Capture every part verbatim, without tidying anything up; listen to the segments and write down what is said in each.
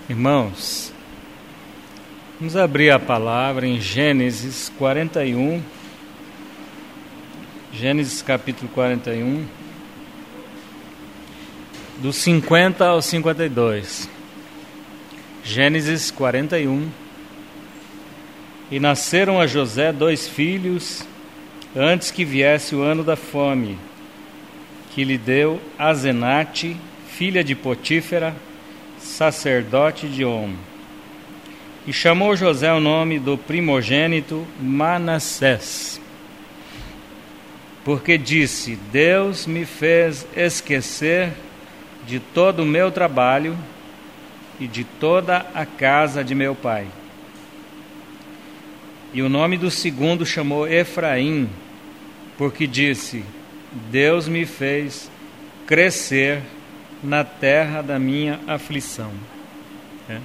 Irmãos, vamos abrir a palavra em Gênesis quarenta e um, Gênesis capítulo quarenta e um, do cinquenta ao cinquenta e dois. Gênesis quarenta e um. E nasceram a José dois filhos, antes que viesse o ano da fome, que lhe deu Azenate, filha de Potífera, sacerdote de On. E chamou José o nome do primogênito Manassés, porque disse: Deus me fez esquecer de todo o meu trabalho e de toda a casa de meu pai. E o nome do segundo chamou Efraim, porque disse: Deus me fez crescer na terra da minha aflição. É.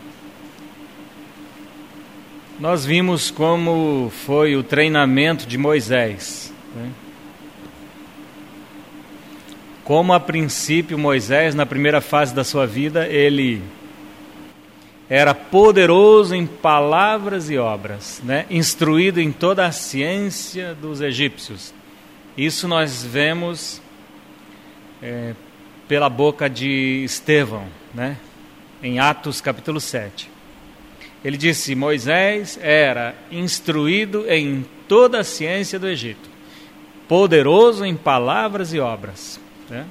Nós vimos como foi o treinamento de Moisés. Né? Como a princípio Moisés, na primeira fase da sua vida, ele era poderoso em palavras e obras, né? Instruído em toda a ciência dos egípcios. Isso nós vemos é, pela boca de Estevão, né? Em Atos capítulo sete. Ele disse: Moisés era instruído em toda a ciência do Egito, poderoso em palavras e obras, né?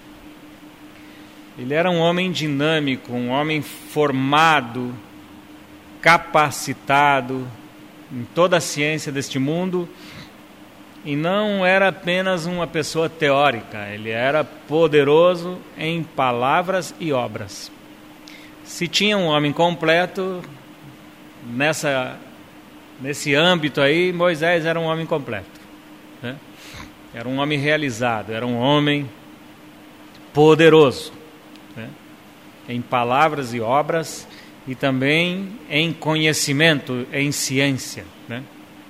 Ele era um homem dinâmico, um homem formado, capacitado em toda a ciência deste mundo, e não era apenas uma pessoa teórica, ele era poderoso em palavras e obras. Se tinha um homem completo nessa, nesse âmbito aí, Moisés era um homem completo, né? Era um homem realizado, era um homem poderoso, né? Em palavras e obras, e também em conhecimento, em ciência, né?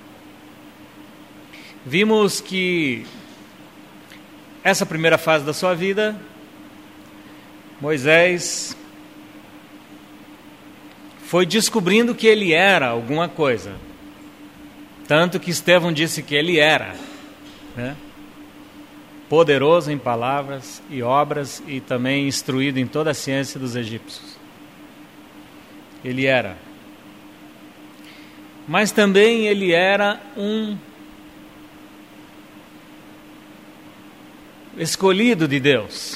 Vimos que essa primeira fase da sua vida, Moisés foi descobrindo que ele era alguma coisa, tanto que Estevão disse que ele era, né? Poderoso em palavras e obras e também instruído em toda a ciência dos egípcios. Ele era. Mas também ele era um escolhido de Deus.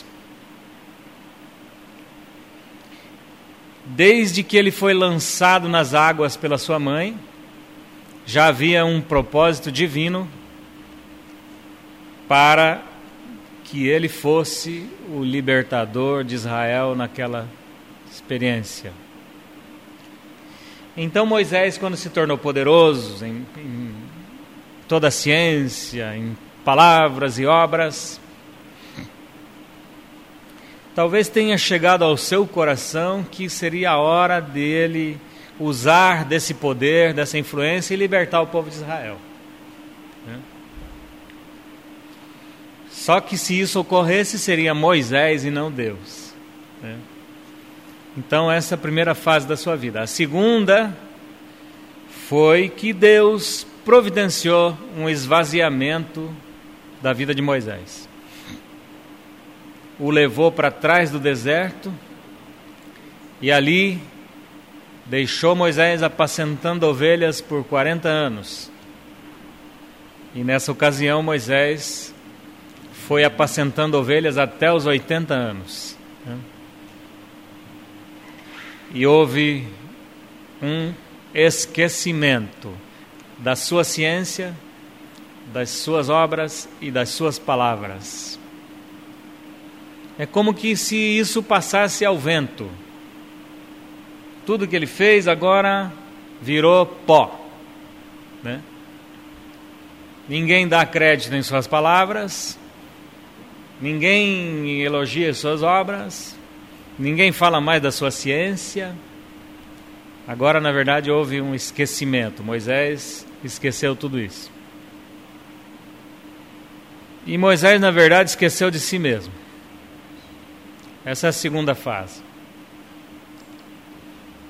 Desde que ele foi lançado nas águas pela sua mãe, já havia um propósito divino para que ele fosse o libertador de Israel naquela experiência. Então Moisés, quando se tornou poderoso em, em toda a ciência, em palavras e obras, talvez tenha chegado ao seu coração que seria a hora dele usar desse poder, dessa influência e libertar o povo de Israel. Né? Só que se isso ocorresse, seria Moisés e não Deus. Né? Então essa é a primeira fase da sua vida. A segunda foi que Deus providenciou um esvaziamento da vida de Moisés. O levou para trás do deserto e ali deixou Moisés apacentando ovelhas por quarenta anos. E nessa ocasião Moisés foi apacentando ovelhas até os oitenta anos. Né? E houve um esquecimento da sua ciência, das suas obras e das suas palavras. É como que se isso passasse ao vento. Tudo que ele fez agora virou pó. Né? Ninguém dá crédito em suas palavras, ninguém elogia suas obras, ninguém fala mais da sua ciência. Agora, na verdade, houve um esquecimento. Moisés esqueceu tudo isso. E Moisés, na verdade, esqueceu de si mesmo. Essa é a segunda fase.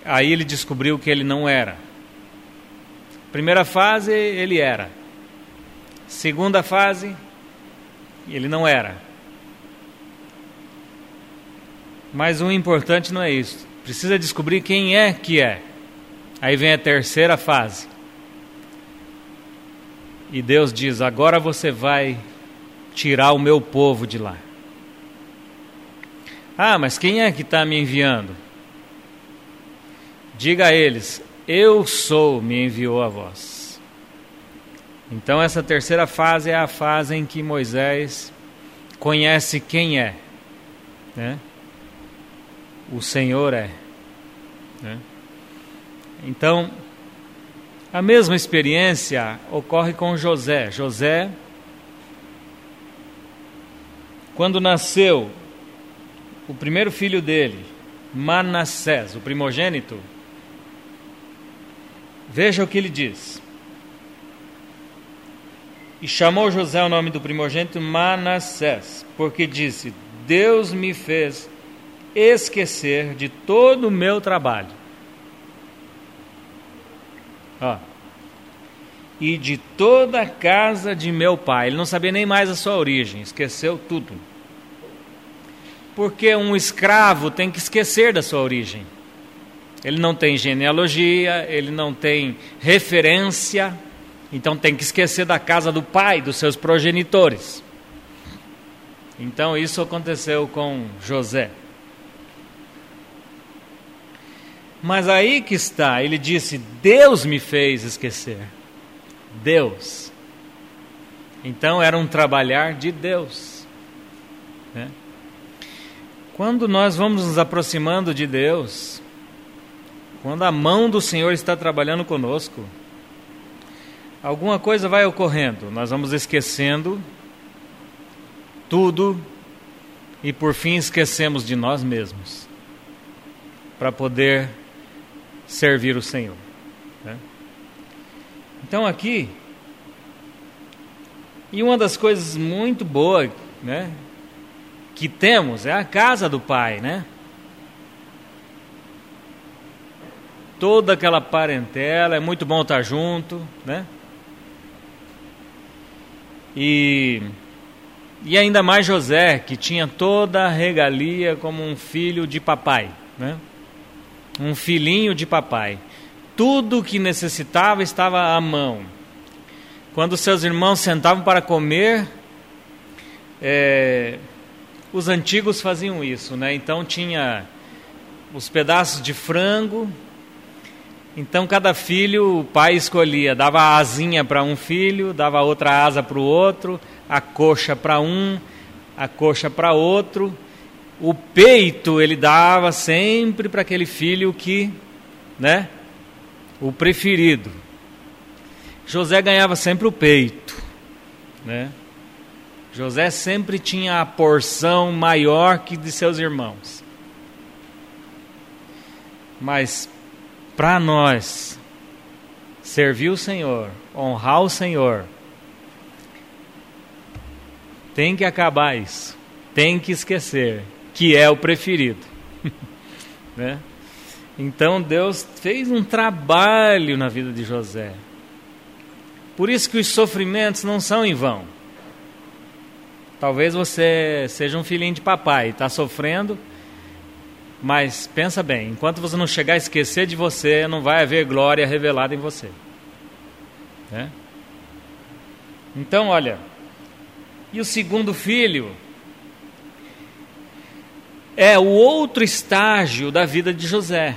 aí ele descobriu que ele não era. Primeira fase, ele era. Segunda fase, ele não era. Mas o importante não é isso. Precisa descobrir quem é que é. Aí vem a terceira fase. E Deus diz: agora você vai tirar o meu povo de lá. Ah, mas quem é que está me enviando? Diga a eles: eu sou, me enviou a vós. Então essa terceira fase é a fase em que Moisés conhece quem é, né? O Senhor é, né? Então, a mesma experiência ocorre com José. José, quando nasceu o primeiro filho dele, Manassés, o primogênito, veja o que ele diz. E chamou José o nome do primogênito Manassés, porque disse: Deus me fez esquecer de todo o meu trabalho. Ó. E de toda a casa de meu pai. Ele não sabia nem mais a sua origem, esqueceu tudo. Porque um escravo tem que esquecer da sua origem. Ele não tem genealogia, ele não tem referência, então tem que esquecer da casa do pai, dos seus progenitores. Então isso aconteceu com José. Mas aí que está, ele disse: Deus me fez esquecer. Deus. Então era um trabalhar de Deus, né? Quando nós vamos nos aproximando de Deus, quando a mão do Senhor está trabalhando conosco, alguma coisa vai ocorrendo. Nós vamos esquecendo tudo e por fim esquecemos de nós mesmos para poder servir o Senhor, né? Então aqui, e uma das coisas muito boas, né, que temos é a casa do Pai, né? Toda aquela parentela, é muito bom estar junto, né? E, e ainda mais José, que tinha toda a regalia como um filho de papai, né? Um filhinho de papai. Tudo o que necessitava estava à mão. Quando seus irmãos sentavam para comer, é, os antigos faziam isso, né? Então tinha os pedaços de frango. Então cada filho, o pai escolhia, dava a asinha para um filho, dava outra asa para o outro, a coxa para um, a coxa para outro. O peito ele dava sempre para aquele filho que, né, o preferido. José ganhava sempre o peito, né? José sempre tinha a porção maior que de seus irmãos. Mas para nós servir o Senhor, honrar o Senhor, tem que acabar isso, tem que esquecer que é o preferido, né? Então Deus fez um trabalho na vida de José. Por isso que os sofrimentos não são em vão. Talvez você seja um filhinho de papai, está sofrendo, mas pensa bem, enquanto você não chegar a esquecer de você, não vai haver glória revelada em você, né? Então olha, e o segundo filho é o outro estágio da vida de José.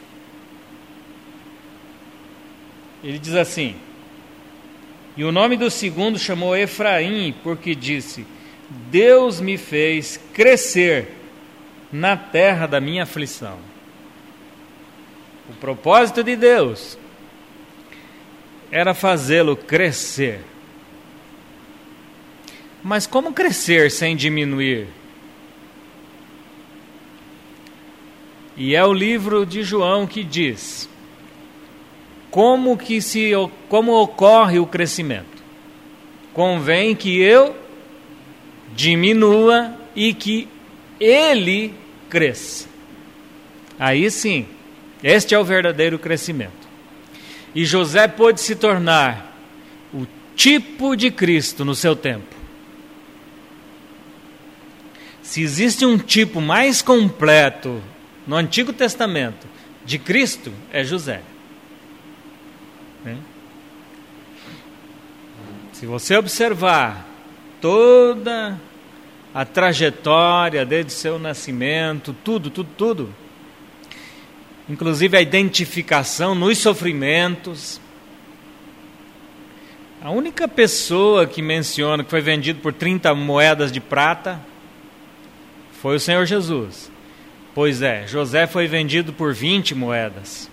Ele diz assim: e o nome do segundo chamou Efraim, porque disse: Deus me fez crescer na terra da minha aflição. O propósito de Deus era fazê-lo crescer. Mas como crescer sem diminuir? E é o livro de João que diz como que se como ocorre o crescimento. Convém que eu diminua e que ele cresça. Aí sim, Este é o verdadeiro crescimento. E José pôde se tornar o tipo de Cristo no seu tempo. Se existe um tipo mais completo no Antigo Testamento de Cristo, é José. Né? Se você observar toda a trajetória desde seu nascimento, tudo, tudo, tudo, inclusive a identificação nos sofrimentos, a única pessoa que menciona que foi vendido por trinta moedas de prata foi o Senhor Jesus. Pois é, José foi vendido por vinte moedas.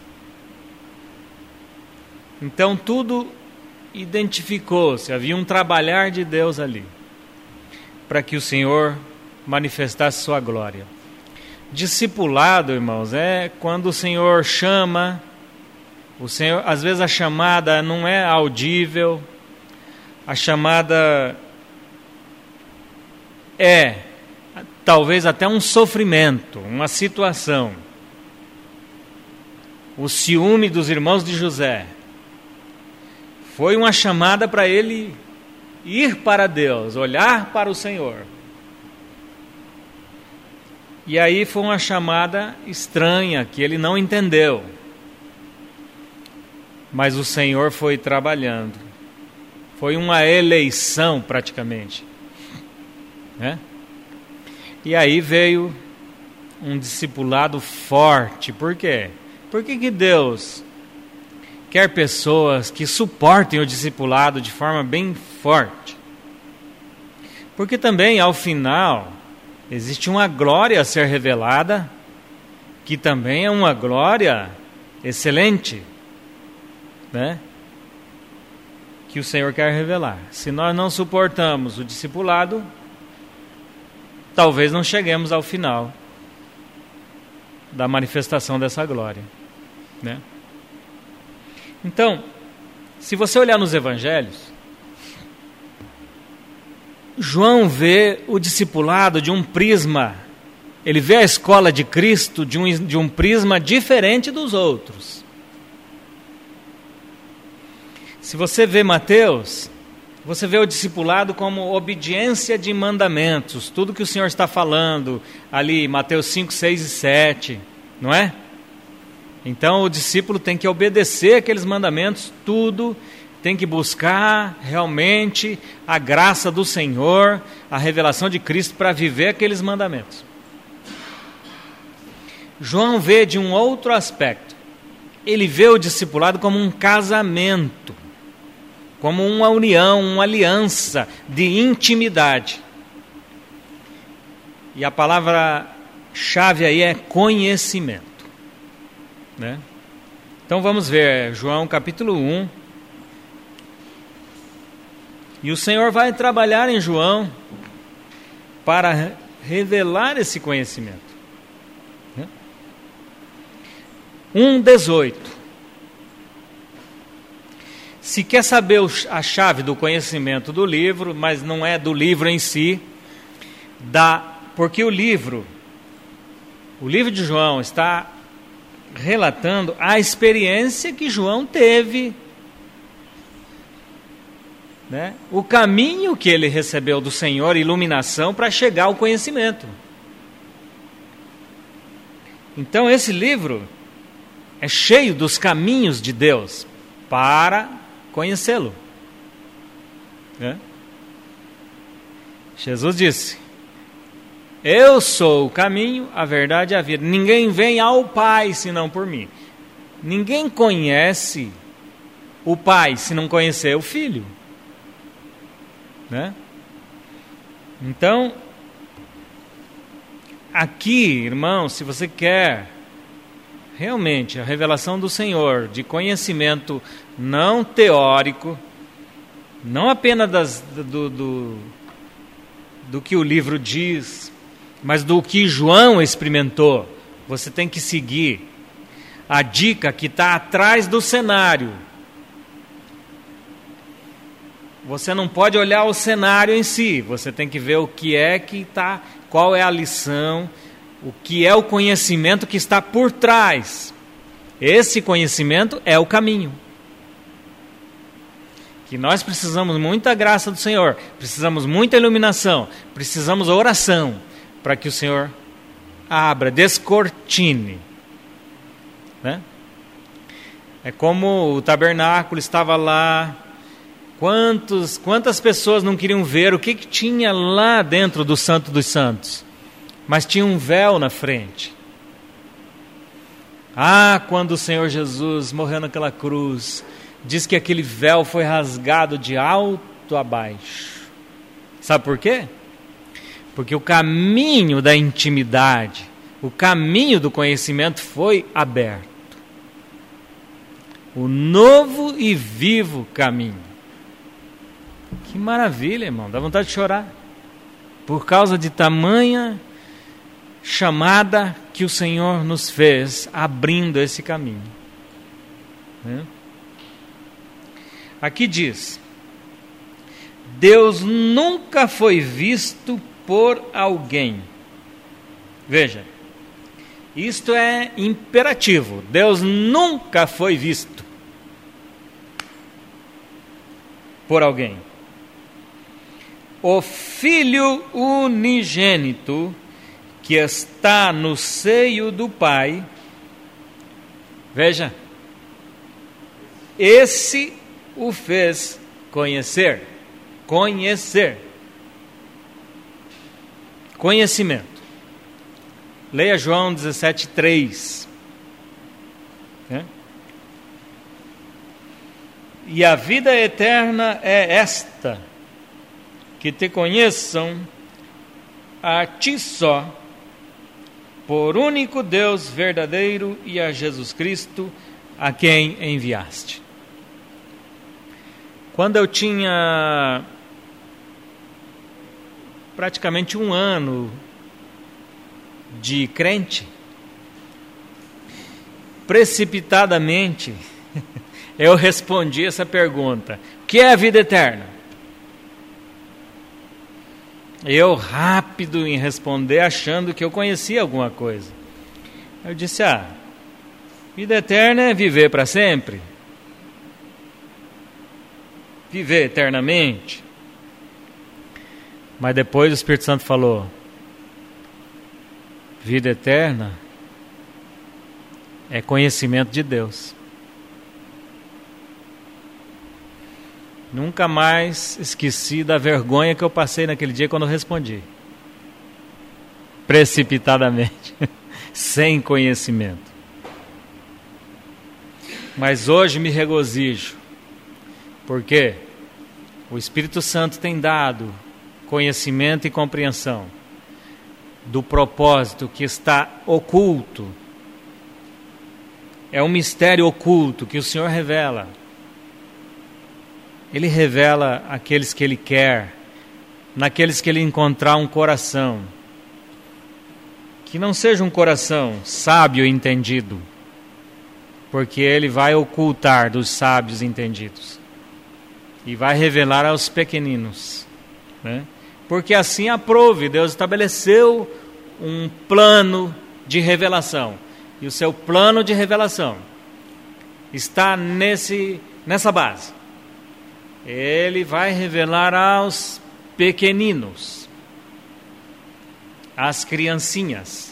Então tudo identificou-se, havia um trabalhar de Deus ali, para que o Senhor manifestasse sua glória. Discipulado, irmãos, é quando o Senhor chama, o Senhor, às vezes a chamada não é audível, a chamada é talvez até um sofrimento, uma situação. O ciúme dos irmãos de José foi uma chamada para ele ir para Deus, olhar para o Senhor. E aí foi uma chamada estranha, que ele não entendeu. Mas o Senhor foi trabalhando. Foi uma eleição praticamente. Né? E aí veio um discipulado forte. Por quê? Por que que Deus quer pessoas que suportem o discipulado de forma bem forte? Porque também, ao final, existe uma glória a ser revelada, que também é uma glória excelente, né? Que o Senhor quer revelar. Se nós não suportamos o discipulado, talvez não cheguemos ao final da manifestação dessa glória, né? Então, se você olhar nos evangelhos, João vê o discipulado de um prisma, ele vê a escola de Cristo de um, de um prisma diferente dos outros. Se você vê Mateus, você vê o discipulado como obediência de mandamentos, tudo que o Senhor está falando ali, Mateus cinco, seis e sete, não é? Então o discípulo tem que obedecer aqueles mandamentos, tudo, tem que buscar realmente a graça do Senhor, a revelação de Cristo para viver aqueles mandamentos. João vê de um outro aspecto, ele vê o discipulado como um casamento, como uma união, uma aliança de intimidade. E a palavra-chave aí é conhecimento. Né? Então vamos ver João capítulo um. E o Senhor vai trabalhar em João para revelar esse conhecimento. Né? um, dezoito. Se quer saber a chave do conhecimento do livro, mas não é do livro em si, dá, porque o livro, o livro de João está relatando a experiência que João teve, né? O caminho que ele recebeu do Senhor, iluminação para chegar ao conhecimento. Então esse livro é cheio dos caminhos de Deus para conhecê-lo. Né? Jesus disse: eu sou o caminho, a verdade e a vida. Ninguém vem ao Pai senão por mim. Ninguém conhece o Pai se não conhecer o Filho. Né? Então, aqui, irmão, se você quer realmente a revelação do Senhor, de conhecimento não teórico, não apenas das, do, do, do que o livro diz, mas do que João experimentou, você tem que seguir a dica que está atrás do cenário. Você não pode olhar o cenário em si, você tem que ver o que é que está, qual é a lição, o que é o conhecimento que está por trás. Esse conhecimento é o caminho. Que nós precisamos muita graça do Senhor, precisamos muita iluminação, precisamos oração para que o Senhor abra, descortine. Né? É como o tabernáculo estava lá, quantos, quantas pessoas não queriam ver o que, que tinha lá dentro do Santo dos Santos, mas tinha um véu na frente. Ah, quando o Senhor Jesus morreu naquela cruz, diz que aquele véu foi rasgado de alto a baixo. Sabe por quê? Porque o caminho da intimidade, o caminho do conhecimento foi aberto. O novo e vivo caminho. Que maravilha, irmão, dá vontade de chorar. Por causa de tamanha chamada que o Senhor nos fez, abrindo esse caminho. Né? Aqui diz: Deus nunca foi visto por alguém. Veja, isto é imperativo. Deus nunca foi visto por alguém. O Filho unigênito que está no seio do Pai, veja, esse o fez conhecer. Conhecer. Conhecimento. Leia João dezessete, três. É? E a vida eterna é esta, que te conheçam a ti só, por único Deus verdadeiro, e a Jesus Cristo, a quem enviaste. Quando eu tinha praticamente um ano de crente, precipitadamente eu respondi essa pergunta: o que é a vida eterna? Eu rápido em responder, achando que eu conhecia alguma coisa. Eu disse: ah, vida eterna é viver para sempre, viver eternamente. Mas depois o Espírito Santo falou: vida eterna é conhecimento de Deus. Nunca mais esqueci da vergonha que eu passei naquele dia quando eu respondi. Precipitadamente, sem conhecimento. Mas hoje me regozijo, porque o Espírito Santo tem dado conhecimento e compreensão do propósito que está oculto. É um mistério oculto que o Senhor revela. Ele revela aqueles que Ele quer, naqueles que Ele encontrar um coração, que não seja um coração sábio e entendido, porque Ele vai ocultar dos sábios entendidos e vai revelar aos pequeninos, né? Porque assim aprove. Deus estabeleceu um plano de revelação, e o seu plano de revelação está nesse, nessa base. Ele vai revelar aos pequeninos, às criancinhas.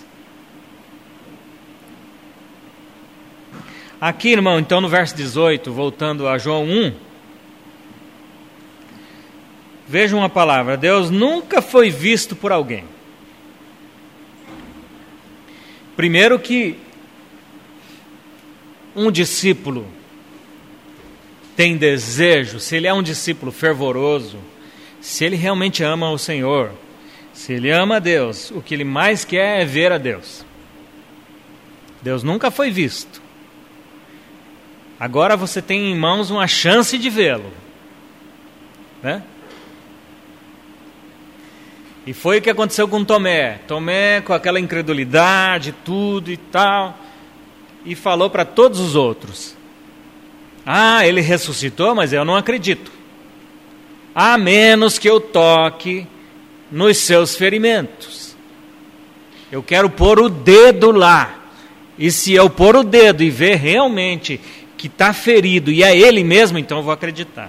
Aqui, irmão, então no verso dezoito, voltando a João um, vejam uma palavra: Deus nunca foi visto por alguém. Primeiro que um discípulo tem desejo, se ele é um discípulo fervoroso, se ele realmente ama o Senhor, se ele ama a Deus, o que ele mais quer é ver a Deus. Deus nunca foi visto. Agora você tem em mãos uma chance de vê-lo, né? E foi o que aconteceu com Tomé. Tomé, com aquela incredulidade, tudo e tal, e falou para todos os outros: ah, ele ressuscitou, mas eu não acredito, a menos que eu toque nos seus ferimentos. Eu quero pôr o dedo lá. E se eu pôr o dedo e ver realmente que está ferido e é ele mesmo, então eu vou acreditar.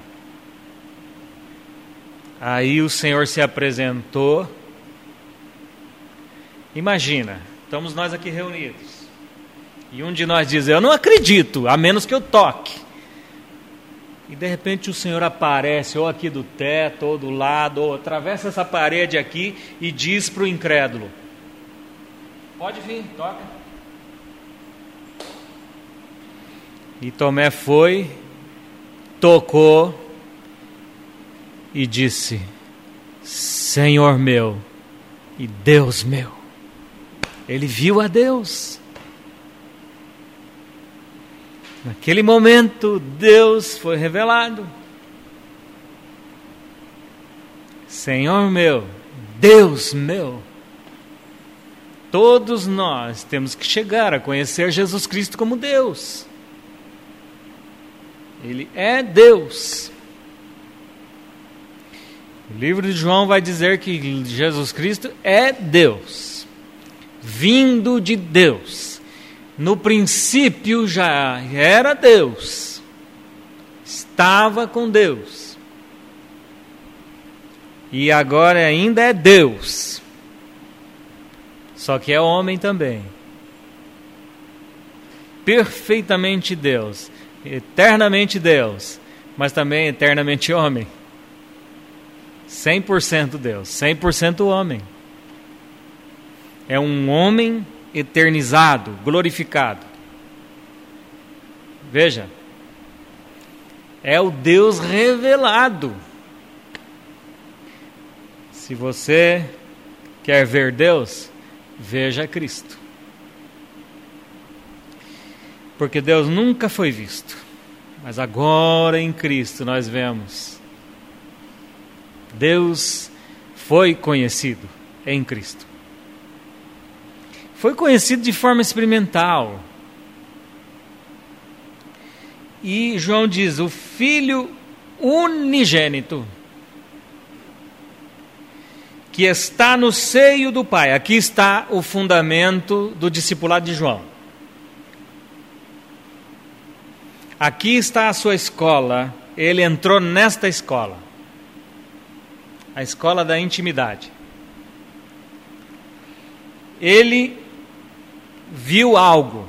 Aí o Senhor se apresentou. Imagina, estamos nós aqui reunidos. E um de nós diz, eu não acredito, a menos que eu toque. E de repente o Senhor aparece, ou aqui do teto, ou do lado, ou atravessa essa parede aqui e diz para o incrédulo, pode vir, toca. E Tomé foi, tocou e disse, Senhor meu e Deus meu. Ele viu a Deus. Naquele momento, Deus foi revelado. Senhor meu, Deus meu. Todos nós temos que chegar a conhecer Jesus Cristo como Deus. Ele é Deus. O livro de João vai dizer que Jesus Cristo é Deus, vindo de Deus. No princípio já era Deus, estava com Deus, e agora ainda é Deus, só que é homem também, perfeitamente Deus, eternamente Deus, mas também eternamente homem, cem por cento Deus, cem por cento homem. É um homem eternizado, glorificado. Veja, é o Deus revelado. Se você quer ver Deus, veja Cristo. Porque Deus nunca foi visto, mas agora em Cristo nós vemos. Deus foi conhecido em Cristo. Foi conhecido de forma experimental. E João diz, o Filho unigênito, que está no seio do Pai. Aqui está o fundamento do discipulado de João. Aqui está a sua escola. Ele entrou nesta escola. A escola da intimidade. Ele viu algo.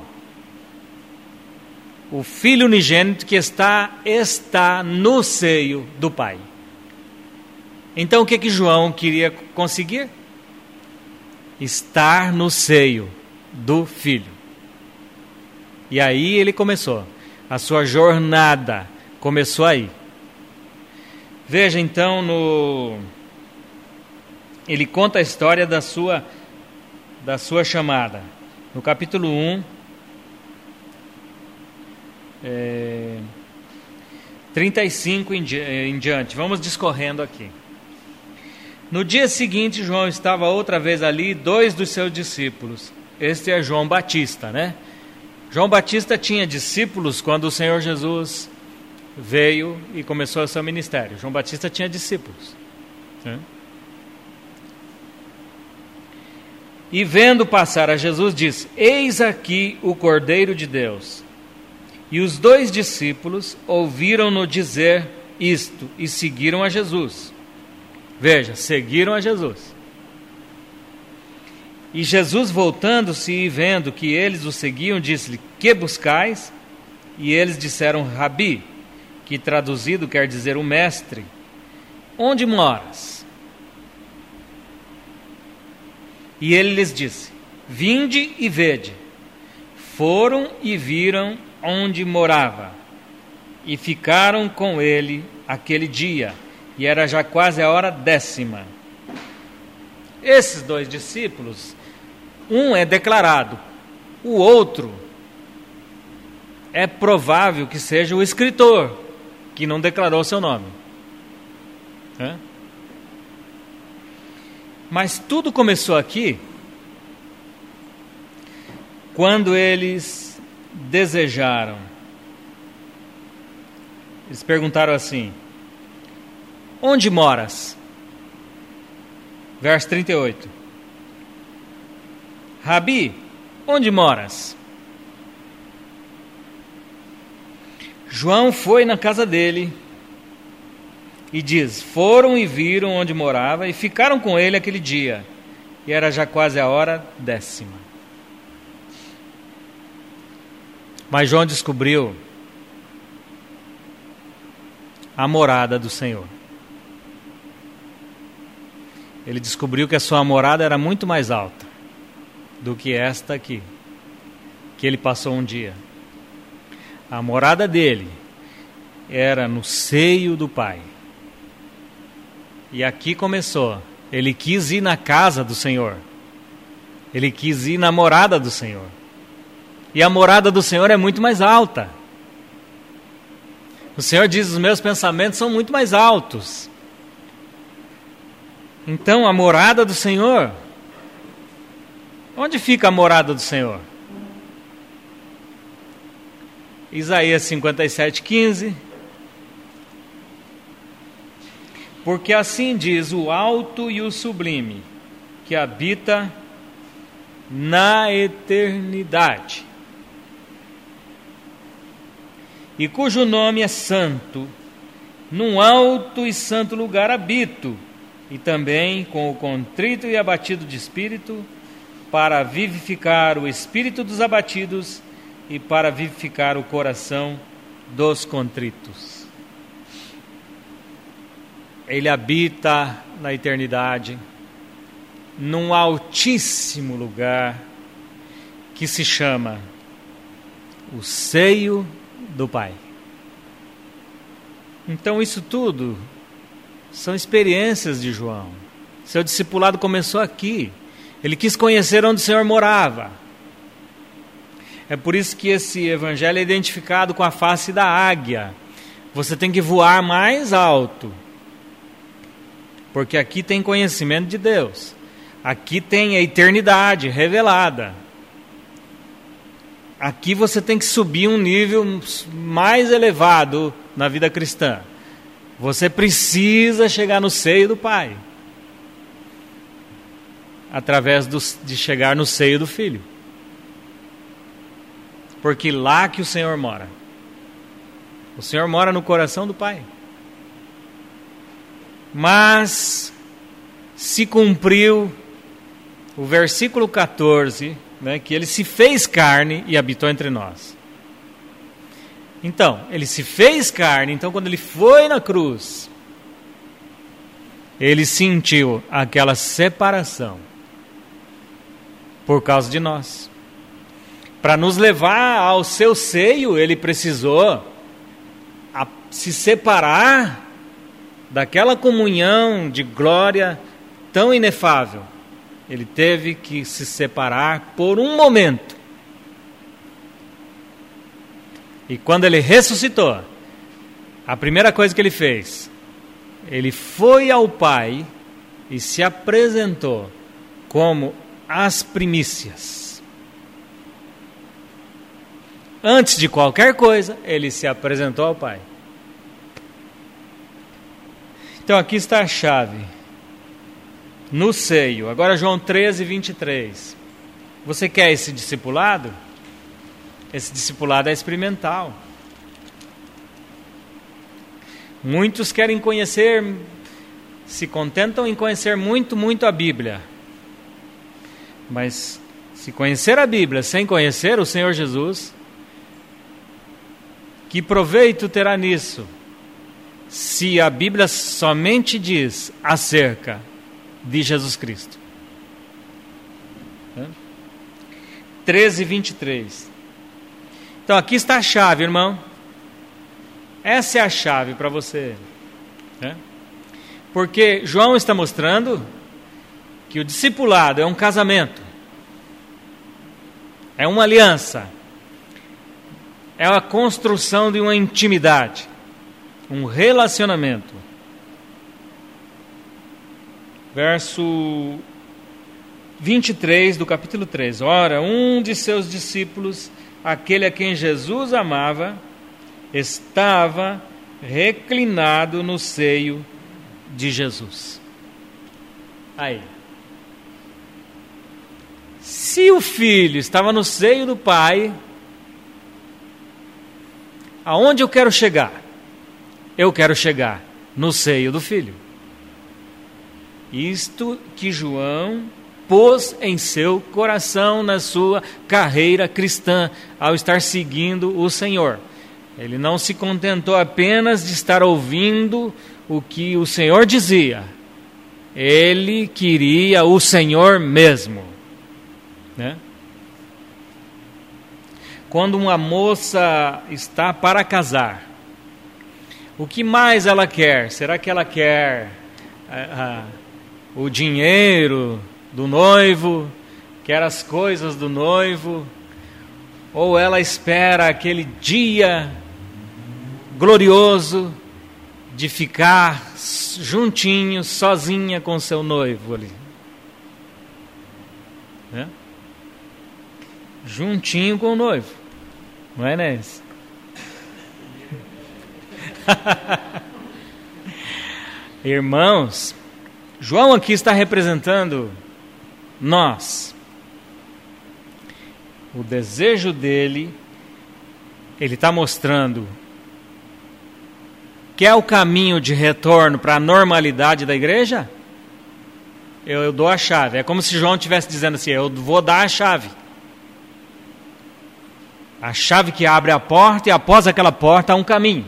O Filho unigênito que está, está no seio do Pai. Então o que que João queria conseguir? Estar no seio do Filho. E aí ele começou. A sua jornada começou aí. Veja então no... Ele conta a história da sua, da sua chamada. No capítulo um, é, trinta e cinco em, em diante. Vamos discorrendo aqui. No dia seguinte, João estava outra vez ali, dois dos seus discípulos. Este é João Batista, né? João Batista tinha discípulos quando o Senhor Jesus veio e começou o seu ministério. João Batista tinha discípulos. Né? E vendo passar a Jesus, disse, eis aqui o Cordeiro de Deus. E os dois discípulos ouviram-no dizer isto e seguiram a Jesus. Veja, seguiram a Jesus. E Jesus, voltando-se e vendo que eles o seguiam, disse-lhe, que buscais? E eles disseram, Rabi, que traduzido quer dizer o mestre, onde moras? E ele lhes disse, vinde e vede. Foram e viram onde morava, e ficaram com ele aquele dia, e era já quase a hora décima. Esses dois discípulos, um é declarado, o outro é provável que seja o escritor, que não declarou seu nome. É? Mas tudo começou aqui, quando eles desejaram. Eles perguntaram assim, onde moras? Verso trinta e oito. Rabi, onde moras? João foi na casa dele e diz: foram e viram onde morava e ficaram com ele aquele dia. E era já quase a hora décima. Mas João descobriu a morada do Senhor. Ele descobriu que a sua morada era muito mais alta do que esta aqui, que ele passou um dia. A morada dele era no seio do Pai. E aqui começou. Ele quis ir na casa do Senhor. Ele quis ir na morada do Senhor. E a morada do Senhor é muito mais alta. O Senhor diz: os meus pensamentos são muito mais altos. Então a morada do Senhor, onde fica a morada do Senhor? Isaías cinquenta e sete, quinze. Porque assim diz o alto e o sublime, que habita na eternidade, e cujo nome é santo, num alto e santo lugar habito, e também com o contrito e abatido de espírito, para vivificar o espírito dos abatidos e para vivificar o coração dos contritos. Ele habita na eternidade, num altíssimo lugar que se chama o seio do Pai. Então isso tudo são experiências de João. Seu discipulado começou aqui. Ele quis conhecer onde o Senhor morava. É por isso que esse evangelho é identificado com a face da águia. Você tem que voar mais alto, porque aqui tem conhecimento de Deus. Aqui tem a eternidade revelada. Aqui você tem que subir um nível mais elevado na vida cristã. Você precisa chegar no seio do Pai, através do, de chegar no seio do Filho. Porque lá que o Senhor mora. O Senhor mora no coração do Pai. Mas se cumpriu o versículo catorze, né, que ele se fez carne e habitou entre nós. Então, ele se fez carne, então quando ele foi na cruz, ele sentiu aquela separação por causa de nós. Para nos levar ao seu seio, ele precisou a, se separar daquela comunhão de glória tão inefável. Ele teve que se separar por um momento. E quando ele ressuscitou, a primeira coisa que ele fez, ele foi ao Pai e se apresentou como as primícias. Antes de qualquer coisa, ele se apresentou ao Pai. Então aqui está a chave. No seio. Agora João treze, vinte e três. Você quer esse discipulado? Esse discipulado é experimental. Muitos querem conhecer, se contentam em conhecer muito, muito a Bíblia. Mas se conhecer a Bíblia sem conhecer o Senhor Jesus, que proveito terá nisso? Se a Bíblia somente diz acerca de Jesus Cristo. treze, vinte e três. Então aqui está a chave, irmão. Essa é a chave para você. Né? Porque João está mostrando que o discipulado é um casamento. É uma aliança. É a construção de uma intimidade. Um relacionamento. Verso vinte e três do capítulo três. Ora, um de seus discípulos, aquele a quem Jesus amava, estava reclinado no seio de Jesus. Aí. Se o filho estava no seio do Pai, Aonde eu quero chegar? Eu quero chegar no seio do Filho. Isto que João pôs em seu coração na sua carreira cristã, ao estar seguindo o Senhor. Ele não se contentou apenas de estar ouvindo o que o Senhor dizia. Ele queria o Senhor mesmo, né? Quando uma moça está para casar, o que mais ela quer? Será que ela quer ah, ah, o dinheiro do noivo? Quer as coisas do noivo? Ou ela espera aquele dia glorioso de ficar juntinho, sozinha com seu noivo ali, né? Juntinho com o noivo, não é, Nés? Irmãos, João aqui está representando nós. O desejo dele, ele está mostrando que é o caminho de retorno para a normalidade da igreja. Eu, eu dou a chave. É como se João estivesse dizendo assim: eu vou dar a chave. A chave que abre a porta, e após aquela porta há um caminho.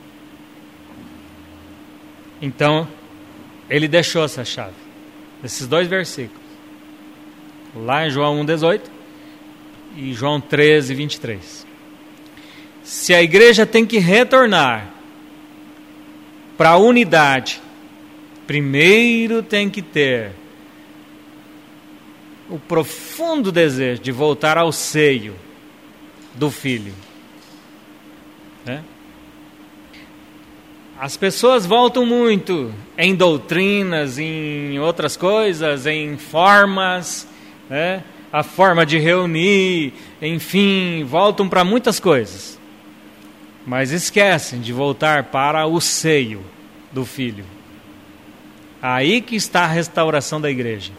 Então, ele deixou essa chave. Esses dois versículos. Lá em João um, dezoito e João treze, vinte e três. Se a igreja tem que retornar para a unidade, primeiro tem que ter o profundo desejo de voltar ao seio do Filho, né? As pessoas voltam muito em doutrinas, em outras coisas, em formas, né? A forma de reunir, enfim, voltam para muitas coisas, mas esquecem de voltar para o seio do Filho. Aí que está a restauração da igreja.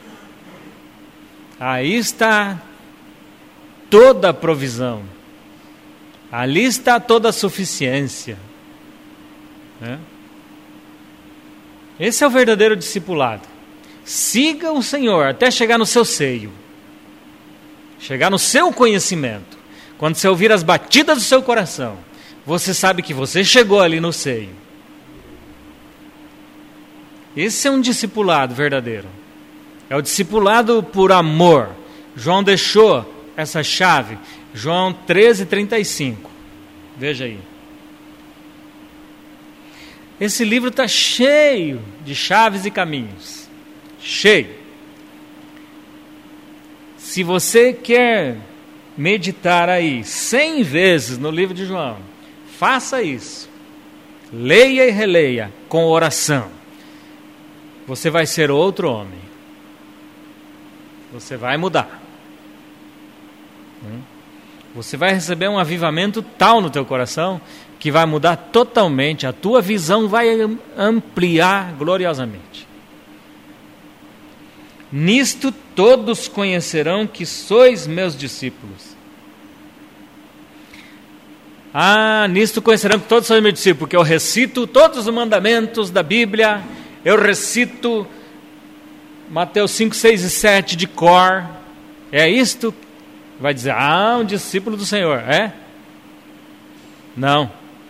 Aí está toda a provisão. Ali está toda a suficiência, né? Esse é o verdadeiro discipulado. Siga o Senhor até chegar no seu seio, chegar no seu conhecimento. Quando você ouvir as batidas do seu coração, você sabe que você chegou ali no seio. Esse é um discipulado verdadeiro. É o discipulado por amor. João deixou essa chave. João treze, trinta e cinco. Veja aí. Esse livro está cheio de chaves e caminhos. Cheio. Se você quer meditar aí cem vezes no livro de João, faça isso. Leia e releia com oração. Você vai ser outro homem. Você vai mudar. Você vai receber um avivamento tal no teu coração que vai mudar totalmente. A tua visão vai ampliar gloriosamente. Nisto todos conhecerão que sois meus discípulos. Ah, nisto conhecerão que todos sois meus discípulos, porque eu recito todos os mandamentos da Bíblia, eu recito Mateus cinco, seis e sete de cor. É isto? Vai dizer, ah, um discípulo do Senhor, é? Não.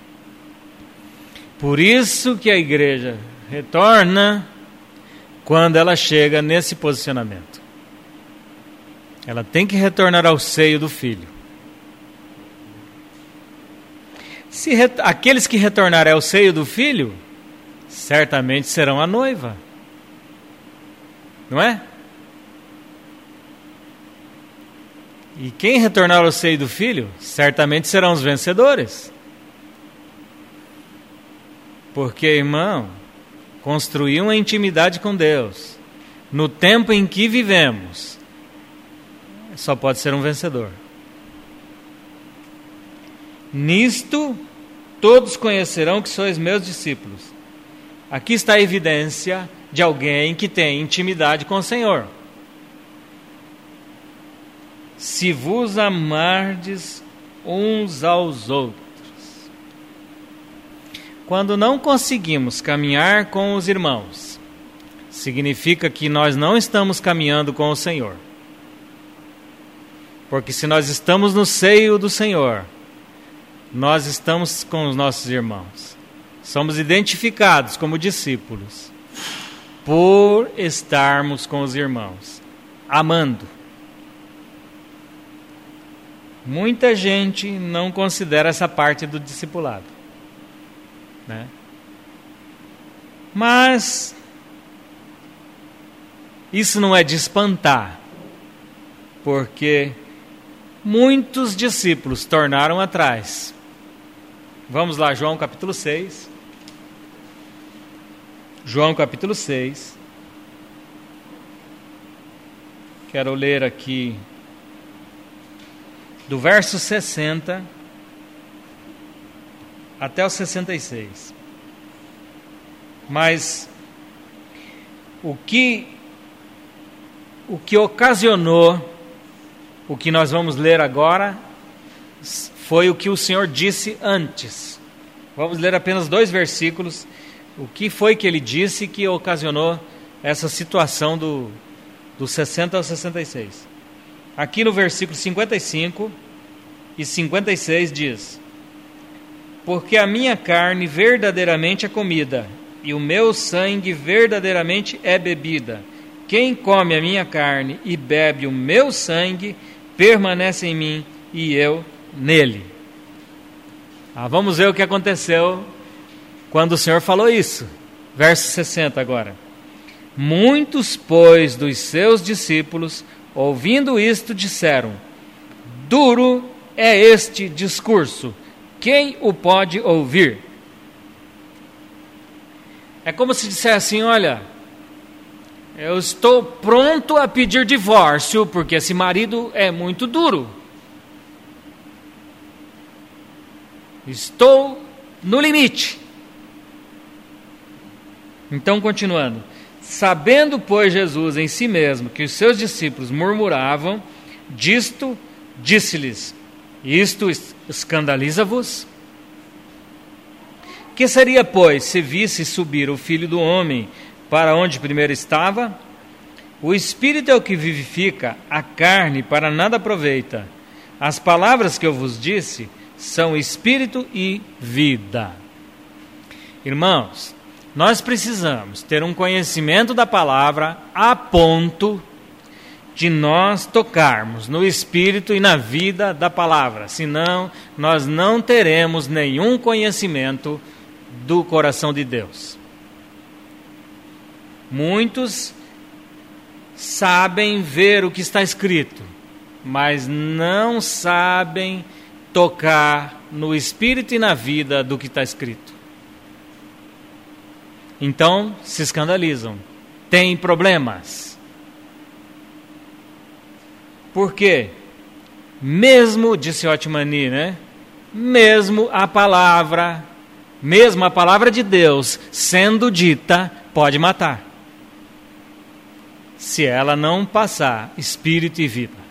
Por isso que a igreja retorna quando ela chega nesse posicionamento. Ela tem que retornar ao seio do Filho. Se re... Aqueles que retornarem ao seio do Filho, certamente serão a noiva. Não é? E quem retornar ao seio do Filho, certamente serão os vencedores. Porque, irmão, construir uma intimidade com Deus, no tempo em que vivemos, só pode ser um vencedor. Nisto, todos conhecerão que sois meus discípulos. Aqui está a evidência de alguém que tem intimidade com o Senhor. Se vos amardes uns aos outros. Quando não conseguimos caminhar com os irmãos, significa que nós não estamos caminhando com o Senhor. Porque se nós estamos no seio do Senhor, nós estamos com os nossos irmãos. Somos identificados como discípulos por estarmos com os irmãos, amando. Muita gente não considera essa parte do discipulado, né? Mas isso não é de espantar, porque muitos discípulos tornaram atrás. Vamos lá, João capítulo seis. João capítulo seis. Quero ler aqui do verso sessenta até o sessenta e seis. Mas o que o que ocasionou o que nós vamos ler agora foi o que o Senhor disse antes. Vamos ler apenas dois versículos. O que foi que ele disse que ocasionou essa situação do, do sessenta ao sessenta e seis? Aqui no versículo cinquenta e cinco e cinquenta e seis diz: porque a minha carne verdadeiramente é comida, e o meu sangue verdadeiramente é bebida. Quem come a minha carne e bebe o meu sangue, permanece em mim e eu nele. Ah, vamos ver o que aconteceu quando o Senhor falou isso. Verso sessenta agora. Muitos, pois, dos seus discípulos, ouvindo isto, disseram: duro é este discurso, quem o pode ouvir? É como se dissesse assim: olha, eu estou pronto a pedir divórcio, porque esse marido é muito duro. Estou no limite. Então, continuando. Sabendo, pois, Jesus em si mesmo que os seus discípulos murmuravam, disto disse-lhes: isto escandaliza-vos? Que seria, pois, se visse subir o Filho do Homem para onde primeiro estava? O Espírito é o que vivifica, a carne para nada aproveita. As palavras que eu vos disse são Espírito e vida. Irmãos, nós precisamos ter um conhecimento da palavra a ponto de nós tocarmos no Espírito e na vida da palavra. Senão, nós não teremos nenhum conhecimento do coração de Deus. Muitos sabem ver o que está escrito, mas não sabem tocar no Espírito e na vida do que está escrito. Então, se escandalizam, têm problemas. Por quê? Mesmo, disse Otmani, né? Mesmo a palavra, mesmo a palavra de Deus sendo dita, pode matar, se ela não passar espírito e vida.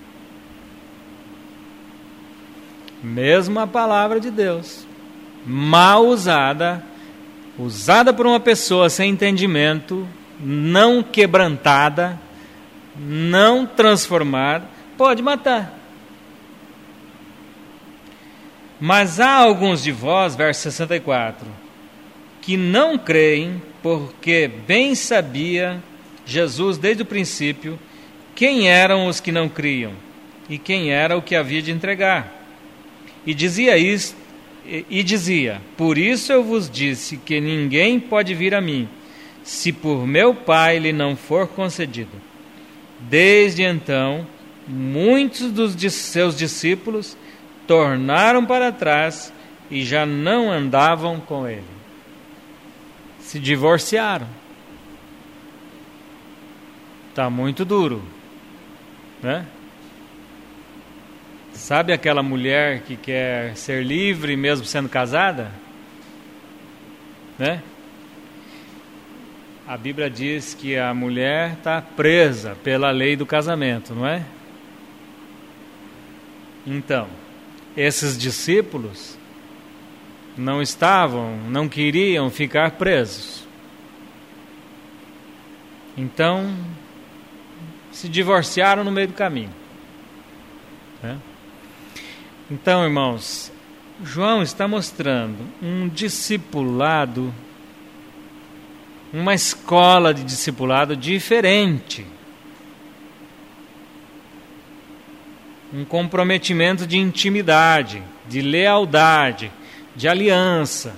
Mesmo a palavra de Deus, mal usada, usada por uma pessoa sem entendimento, não quebrantada, não transformada, pode matar. Mas há alguns de vós, verso sessenta e quatro, que não creem, porque bem sabia Jesus desde o princípio quem eram os que não criam e quem era o que havia de entregar. E dizia isso, e, e dizia: por isso eu vos disse que ninguém pode vir a mim, se por meu Pai lhe não for concedido. Desde então, muitos dos seus discípulos tornaram para trás e já não andavam com ele. Se divorciaram. Está muito duro, né? Sabe aquela mulher que quer ser livre mesmo sendo casada? Né? A Bíblia diz que a mulher está presa pela lei do casamento, não é? Então, esses discípulos não estavam, não queriam ficar presos. Então, se divorciaram no meio do caminho. Né? Então, irmãos, João está mostrando um discipulado, uma escola de discipulado diferente. Um comprometimento de intimidade, de lealdade, de aliança.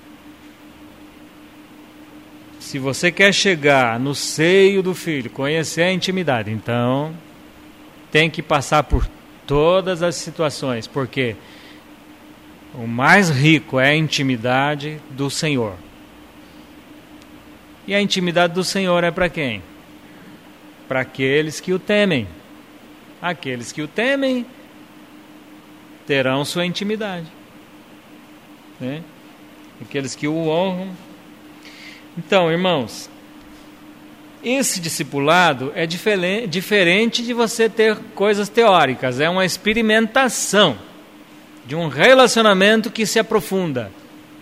Se você quer chegar no seio do Filho, conhecer a intimidade, então tem que passar por todas as situações, porque o mais rico é a intimidade do Senhor. E a intimidade do Senhor é para quem? Para aqueles que o temem. Aqueles que o temem terão sua intimidade. Né? Aqueles que o honram. Então, irmãos, esse discipulado é diferente de você ter coisas teóricas. É uma experimentação de um relacionamento que se aprofunda.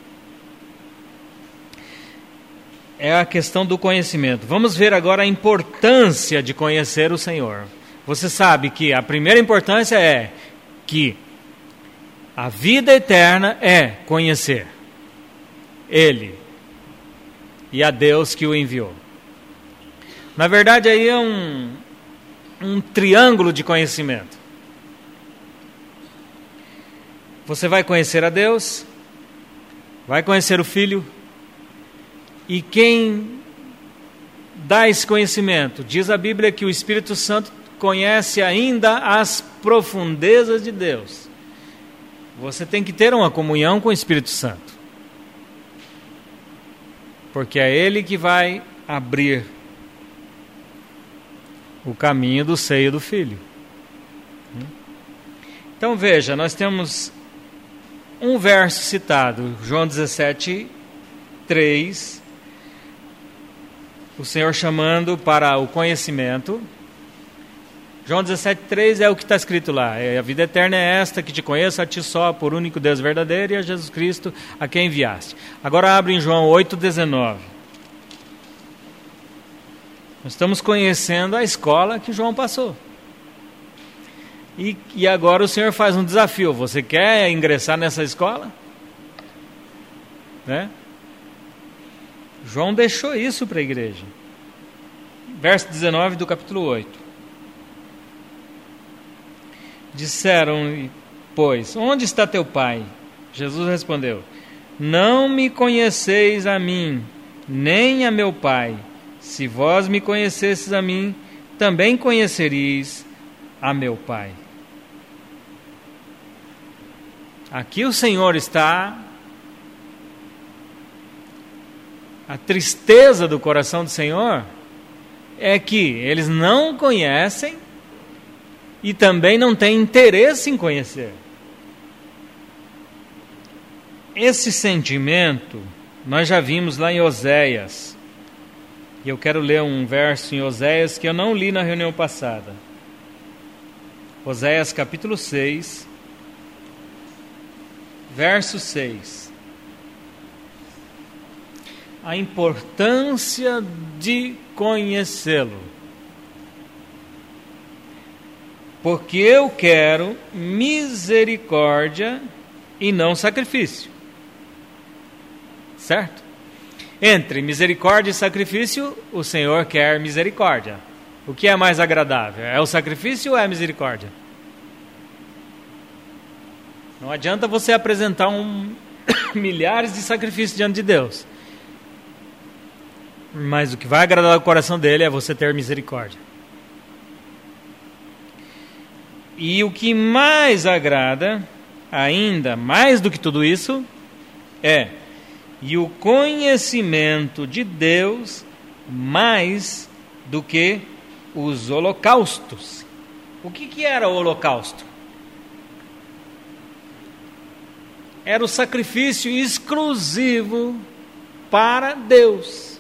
É a questão do conhecimento. Vamos ver agora a importância de conhecer o Senhor. Você sabe que a primeira importância é que a vida eterna é conhecer Ele e a Deus que o enviou. Na verdade, aí é um, um triângulo de conhecimento. Você vai conhecer a Deus, vai conhecer o Filho, e quem dá esse conhecimento? Diz a Bíblia que o Espírito Santo conhece ainda as profundezas de Deus. Você tem que ter uma comunhão com o Espírito Santo, porque é Ele que vai abrir o caminho do seio do Filho. Então veja, nós temos um verso citado, João dezessete, três, o Senhor chamando para o conhecimento. João dezessete, três é o que está escrito lá: a vida eterna é esta, que te conheça a ti só, por único Deus verdadeiro, e a Jesus Cristo a quem enviaste. Agora abre em João oito, dezenove. Nós estamos conhecendo a escola que João passou. E, e agora o Senhor faz um desafio. Você quer ingressar nessa escola? Né? João deixou isso para a igreja. Verso dezenove do capítulo oito. Disseram, pois, onde está teu pai? Jesus respondeu, não me conheceis a mim, nem a meu pai. Se vós me conhecesseis a mim, também conheceríeis a meu pai. Aqui o Senhor está... A tristeza do coração do Senhor é que eles não conhecem e também não têm interesse em conhecer. Esse sentimento nós já vimos lá em Oséias. E eu quero ler um verso em Oséias que eu não li na reunião passada. Oséias capítulo seis, verso seis. A importância de conhecê-lo. Porque eu quero misericórdia e não sacrifício. Certo? Entre misericórdia e sacrifício, o Senhor quer misericórdia. O que é mais agradável? É o sacrifício ou é a misericórdia? Não adianta você apresentar um milhares de sacrifícios diante de Deus. Mas o que vai agradar o coração dele é você ter misericórdia. E o que mais agrada, ainda mais do que tudo isso, é e o conhecimento de Deus mais do que os holocaustos. O que, que era o holocausto? Era o sacrifício exclusivo para Deus.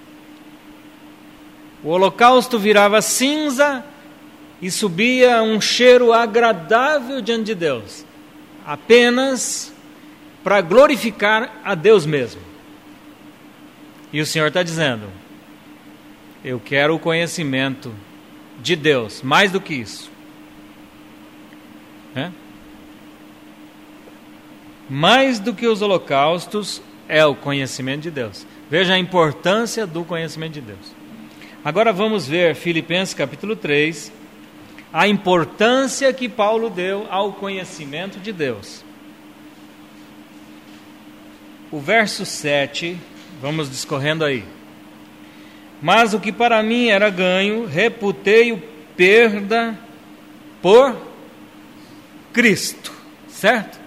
O holocausto virava cinza e subia um cheiro agradável diante de Deus, apenas para glorificar a Deus mesmo. E o Senhor está dizendo: eu quero o conhecimento de Deus, mais do que isso. É? Mais do que os holocaustos é o conhecimento de Deus. Veja a importância do conhecimento de Deus. Agora vamos ver Filipenses capítulo três, a importância que Paulo deu ao conhecimento de Deus. O verso sete, vamos discorrendo aí. Mas o que para mim era ganho, reputei-o perda por Cristo, certo?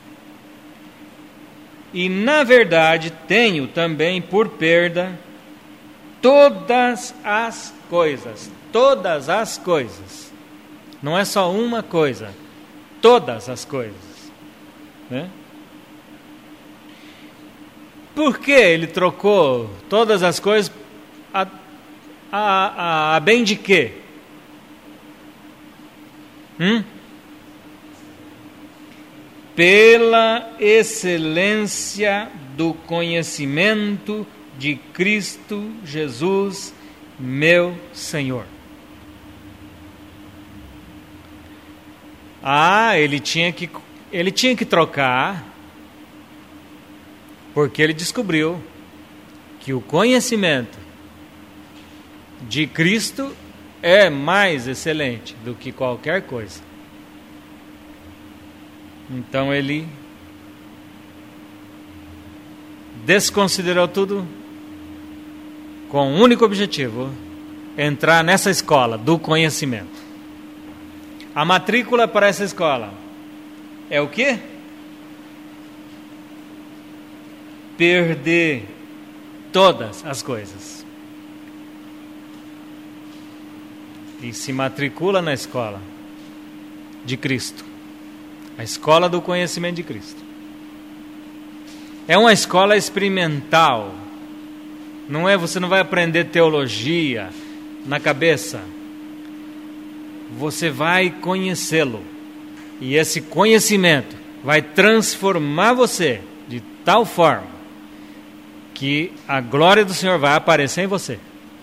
E na verdade tenho também por perda todas as coisas, todas as coisas, não é só uma coisa, todas as coisas, né? Por que ele trocou todas as coisas a, a, a, a bem de quê? Hum? Pela excelência do conhecimento de Cristo Jesus, meu Senhor. Ah, ele tinha que, ele tinha que trocar, porque ele descobriu que o conhecimento de Cristo é mais excelente do que qualquer coisa. Então ele desconsiderou tudo com um único objetivo: entrar nessa escola do conhecimento. A matrícula para essa escola é o quê? Perder todas as coisas. E se matricula na escola de Cristo, a escola do conhecimento de Cristo. É uma escola experimental. Não é, você não vai aprender teologia na cabeça. Você vai conhecê-lo. E esse conhecimento vai transformar você de tal forma que a glória do Senhor vai aparecer em você.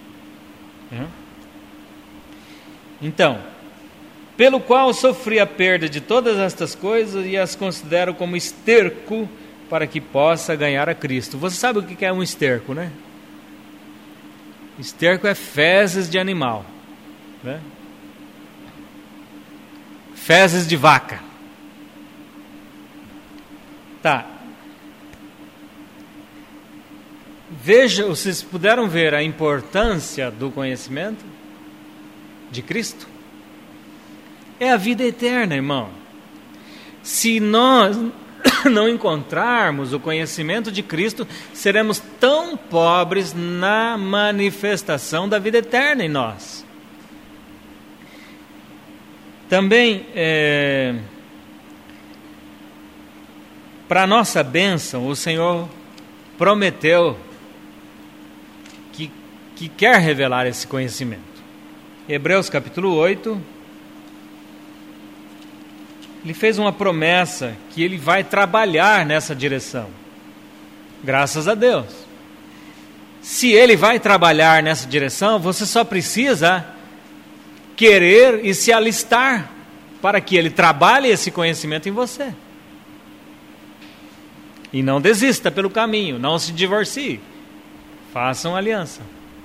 Então, pelo qual sofri a perda de todas estas coisas e as considero como esterco para que possa ganhar a Cristo. Você sabe o que é um esterco, né? Esterco é fezes de animal, né? Fezes de vaca. Tá. Veja, vocês puderam ver a importância do conhecimento de Cristo? É a vida eterna, irmão. Se nós não encontrarmos o conhecimento de Cristo, seremos tão pobres na manifestação da vida eterna em nós. Também, é, para nossa bênção, o Senhor prometeu que, que quer revelar esse conhecimento. Hebreus capítulo oito, ele fez uma promessa que ele vai trabalhar nessa direção. Graças a Deus. Se ele vai trabalhar nessa direção, você só precisa querer e se alistar para que ele trabalhe esse conhecimento em você. E não desista pelo caminho, não se divorcie. Faça uma aliança.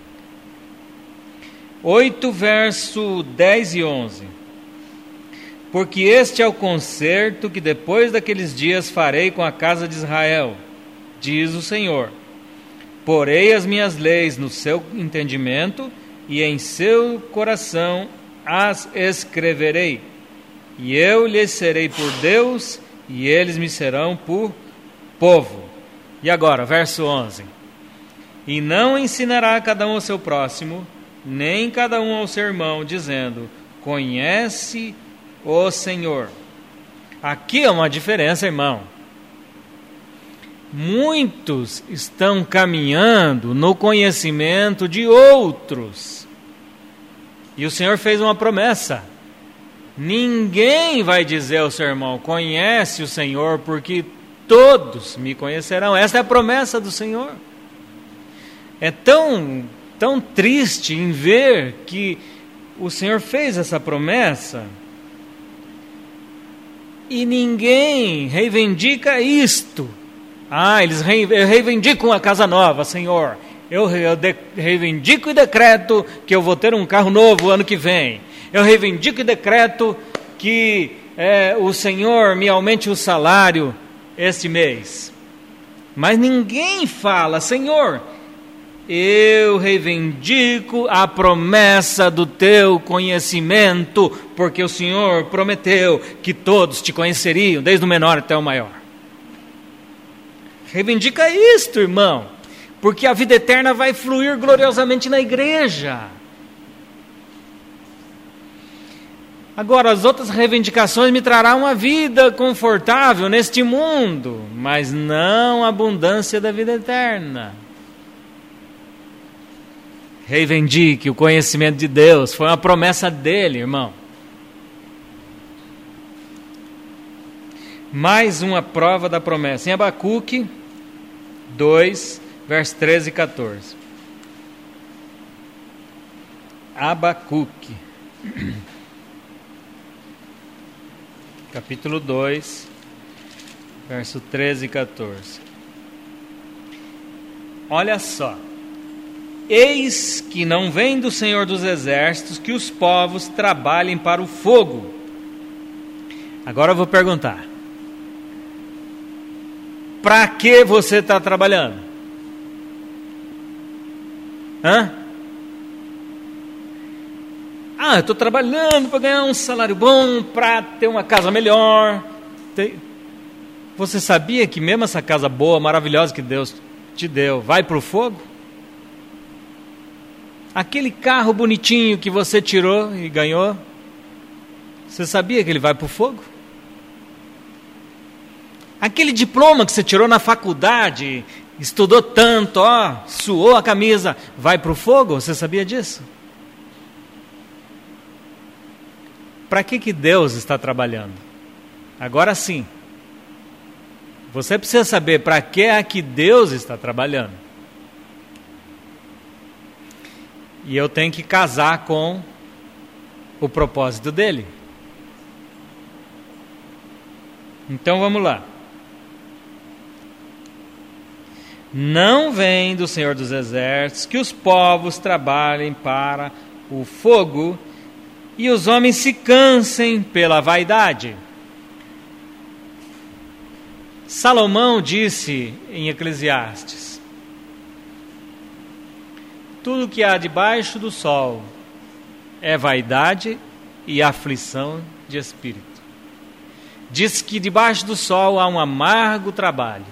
oito, verso dez e onze. Porque este é o concerto que depois daqueles dias farei com a casa de Israel, diz o Senhor. Porei as minhas leis no seu entendimento e em seu coração as escreverei. E eu lhes serei por Deus e eles me serão por povo. E agora, verso onze. E não ensinará cada um ao seu próximo, nem cada um ao seu irmão, dizendo: conhece o Senhor. Aqui é uma diferença, irmão. Muitos estão caminhando no conhecimento de outros. E o Senhor fez uma promessa: ninguém vai dizer ao seu irmão: conhece o Senhor, porque todos me conhecerão. Essa é a promessa do Senhor. É tão, tão triste em ver que o Senhor fez essa promessa e ninguém reivindica isto. Ah, eles reivindicam a casa nova, Senhor. Eu, eu de, reivindico e decreto que eu vou ter um carro novo ano que vem. Eu reivindico e decreto que é, o Senhor me aumente o salário este mês. Mas ninguém fala, Senhor, eu reivindico a promessa do teu conhecimento, porque o Senhor prometeu que todos te conheceriam, desde o menor até o maior. Reivindica isto, irmão, porque a vida eterna vai fluir gloriosamente na igreja. Agora, as outras reivindicações me trarão uma vida confortável neste mundo, mas não a abundância da vida eterna. Reivindique o conhecimento de Deus, foi uma promessa dele, irmão. Mais uma prova da promessa, em Abacuque dois, versos treze e quatorze. Abacuque, capítulo dois, verso treze e quatorze. Olha só. Eis que não vem do Senhor dos Exércitos que os povos trabalhem para o fogo. Agora eu vou perguntar. Para que você está trabalhando? Hã? Ah, eu estou trabalhando para ganhar um salário bom, para ter uma casa melhor. Você sabia que mesmo essa casa boa, maravilhosa que Deus te deu, vai para o fogo? Aquele carro bonitinho que você tirou e ganhou, você sabia que ele vai para o fogo? Aquele diploma que você tirou na faculdade, estudou tanto, ó, suou a camisa, vai para o fogo? Você sabia disso? Para que que Deus está trabalhando? Agora sim, você precisa saber para que é que Deus está trabalhando. E eu tenho que casar com o propósito dele. Então vamos lá. Não vem do Senhor dos Exércitos que os povos trabalhem para o fogo e os homens se cansem pela vaidade. Salomão disse em Eclesiastes: tudo que há debaixo do sol é vaidade e aflição de espírito. Diz que debaixo do sol há um amargo trabalho.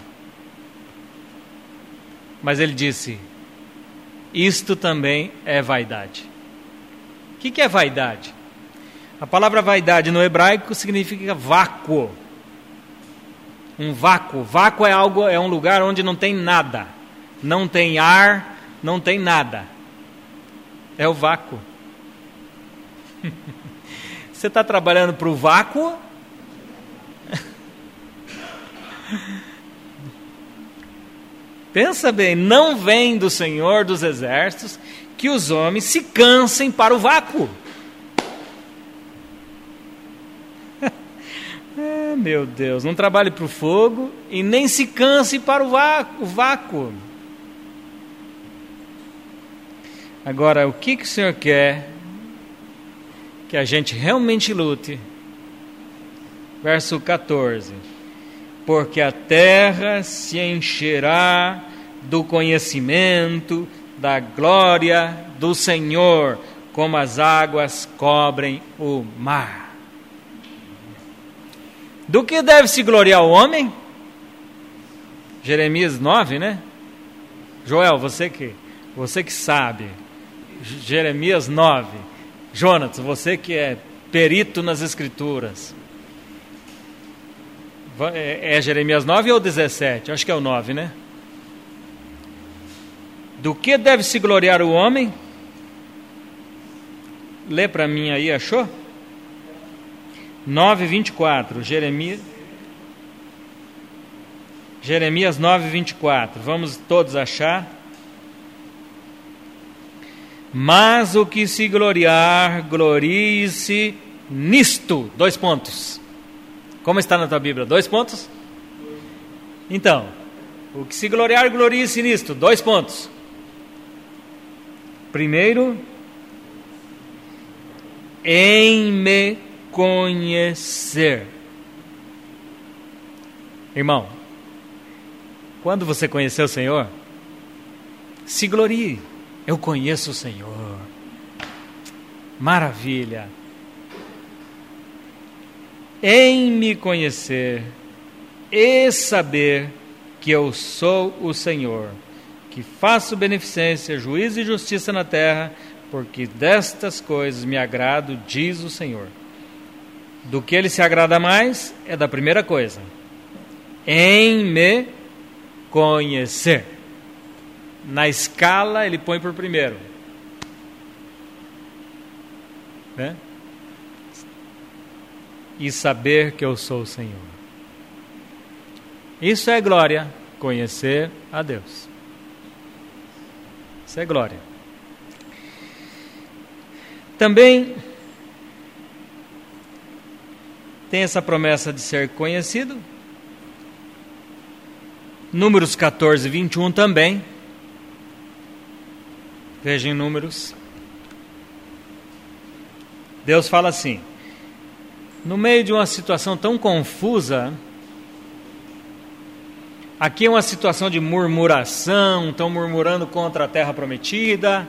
Mas ele disse, isto também é vaidade. O que que é vaidade? A palavra vaidade no hebraico significa vácuo. Um vácuo. Vácuo é algo, é um lugar onde não tem nada. Não tem ar, não tem nada. É o vácuo. Você está trabalhando para o vácuo? Pensa bem, não vem do Senhor dos Exércitos que os homens se cansem para o vácuo. Ah, meu Deus, não trabalhe para o fogo e nem se canse para o vácuo. O vácuo. Agora, o que, que o Senhor quer que a gente realmente lute? Verso quatorze. Porque a terra se encherá do conhecimento da glória do Senhor, como as águas cobrem o mar. Do que deve se gloriar o homem? Jeremias nove, né? Joel, você que, você que sabe. Jeremias nove. Jonas, você que é perito nas Escrituras. É Jeremias nove ou dezessete? Acho que é o nove, né? Do que deve se gloriar o homem? Lê para mim aí, achou? nove, vinte e quatro, Jeremias. Jeremias nove, vinte e quatro. Vamos todos achar. Mas o que se gloriar, glorie-se nisto. Dois pontos. Como está na tua Bíblia? Dois pontos? Então, o que se gloriar, glorie-se nisto. Dois pontos. Primeiro, em me conhecer. Irmão, quando você conhecer o Senhor, se glorie. Eu conheço o Senhor. Maravilha. Em me conhecer e saber que eu sou o Senhor, que faço beneficência, juízo e justiça na terra, porque destas coisas me agrado, diz o Senhor. Do que ele se agrada mais é da primeira coisa, em me conhecer. Na escala ele põe por primeiro, né? E saber que eu sou o Senhor. Isso é glória, conhecer a Deus. Isso é glória. Também tem essa promessa de ser conhecido. Números catorze, vinte e um também. Veja em Números. Deus fala assim: no meio de uma situação tão confusa, aqui é uma situação de murmuração, estão murmurando contra a terra prometida,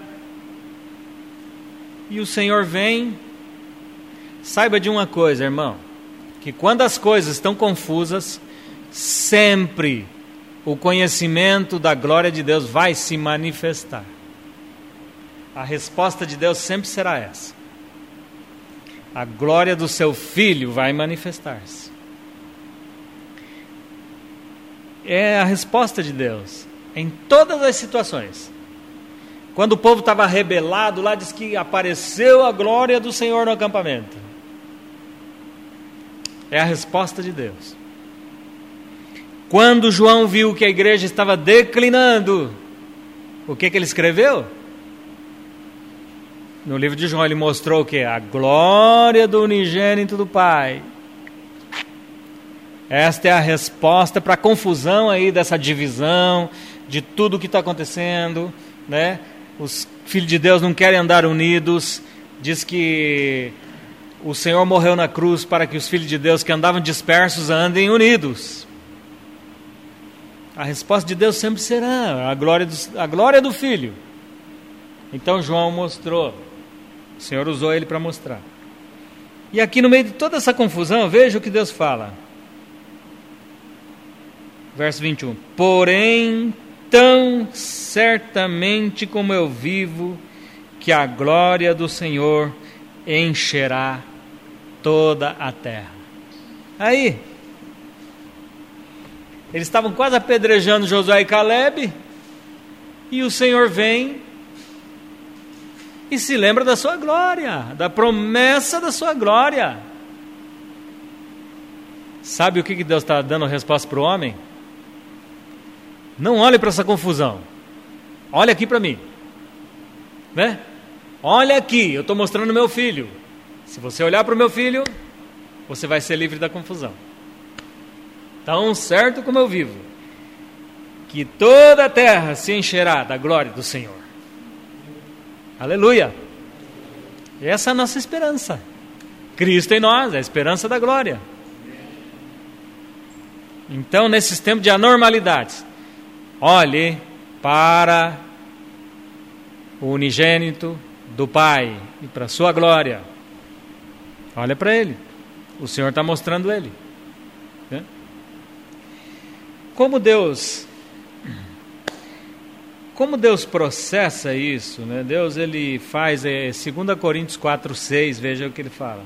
e o Senhor vem. Saiba de uma coisa, irmão, que quando as coisas estão confusas, sempre o conhecimento da glória de Deus vai se manifestar. A resposta de Deus sempre será essa: a glória do seu Filho vai manifestar-se. É a resposta de Deus em todas as situações. Quando o povo estava rebelado, lá diz que apareceu a glória do Senhor no acampamento. É a resposta de Deus. Quando João viu que a igreja estava declinando, o que, que ele escreveu? No livro de João ele mostrou o que? A glória do unigênito do Pai. Esta é a resposta para a confusão aí dessa divisão, de tudo o que está acontecendo, né? Os filhos de Deus não querem andar unidos. Diz que o Senhor morreu na cruz para que os filhos de Deus que andavam dispersos andem unidos. A resposta de Deus sempre será a glória do, a glória do Filho. Então João mostrou, o Senhor usou ele para mostrar. E aqui no meio de toda essa confusão, veja o que Deus fala. Verso vinte e um: porém, tão certamente como eu vivo, que a glória do Senhor encherá toda a terra. Aí, eles estavam quase apedrejando Josué e Caleb, e o Senhor vem e se lembra da sua glória, da promessa da sua glória. Sabe o que Deus está dando a resposta para o homem? Não olhe para essa confusão, olha aqui para mim, né? Olha aqui, eu estou mostrando o meu filho. Se você olhar para o meu filho, você vai ser livre da confusão. Tão certo como eu vivo, que toda a terra se encherá da glória do Senhor. Aleluia! Essa é a nossa esperança. Cristo em nós, a esperança da glória. Então, nesses tempos de anormalidades, olhe para o unigênito do Pai e para a sua glória. Olha para Ele. O Senhor está mostrando Ele. Né? Como Deus... Como Deus processa isso, né? Deus ele faz, é, dois Coríntios quatro, seis, veja o que ele fala.